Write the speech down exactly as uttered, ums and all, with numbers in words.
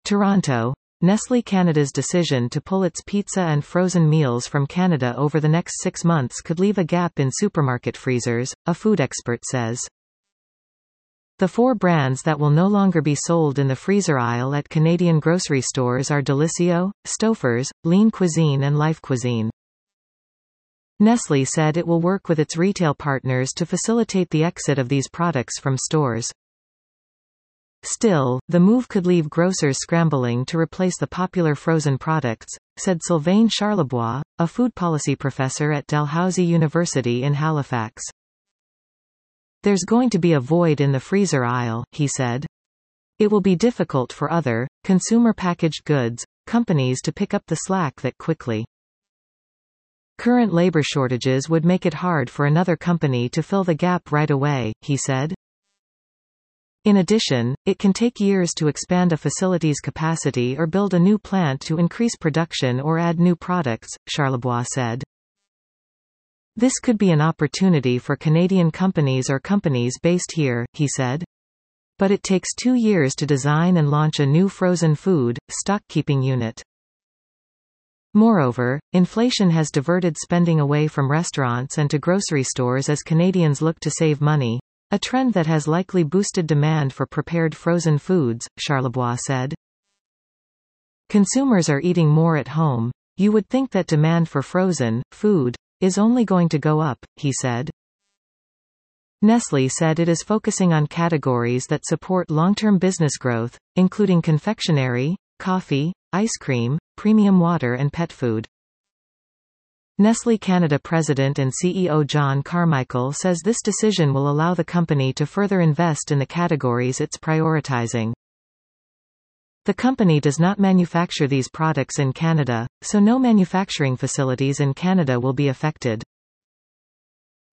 Toronto. Nestlé Canada's decision to pull its pizza and frozen meals from Canada over the next six months could leave a gap in supermarket freezers, a food expert says. The four brands that will no longer be sold in the freezer aisle at Canadian grocery stores are Delissio, Stouffer's, Lean Cuisine and Life Cuisine. Nestlé said it will work with its retail partners to facilitate the exit of these products from stores. Still, the move could leave grocers scrambling to replace the popular frozen products, said Sylvain Charlebois, a food policy professor at Dalhousie University in Halifax. There's going to be a void in the freezer aisle, he said. It will be difficult for other, consumer packaged goods, companies to pick up the slack that quickly. Current labor shortages would make it hard for another company to fill the gap right away, he said. In addition, it can take years to expand a facility's capacity or build a new plant to increase production or add new products, Charlebois said. This could be an opportunity for Canadian companies or companies based here, he said. But it takes two years to design and launch a new frozen food, stock-keeping unit. Moreover, inflation has diverted spending away from restaurants and to grocery stores as Canadians look to save money, a trend that has likely boosted demand for prepared frozen foods, Charlebois said. Consumers are eating more at home. You would think that demand for frozen food is only going to go up, he said. Nestlé said it is focusing on categories that support long-term business growth, including confectionery, coffee, ice cream, premium water and pet food. Nestlé Canada President and C E O John Carmichael says this decision will allow the company to further invest in the categories it's prioritizing. The company does not manufacture these products in Canada, so no manufacturing facilities in Canada will be affected.